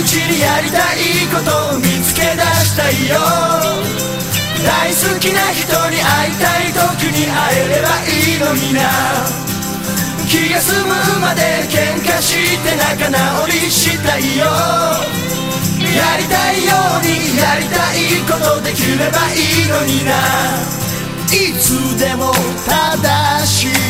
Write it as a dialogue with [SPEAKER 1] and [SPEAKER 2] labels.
[SPEAKER 1] うちにやりたいことを見つけ出したいよ。大好きな人に会いたい時に会えればいいのにな。気が済むまで喧嘩して仲直りしたいよ。やりたいようにやりたいことできればいいのにな。いつでも正しい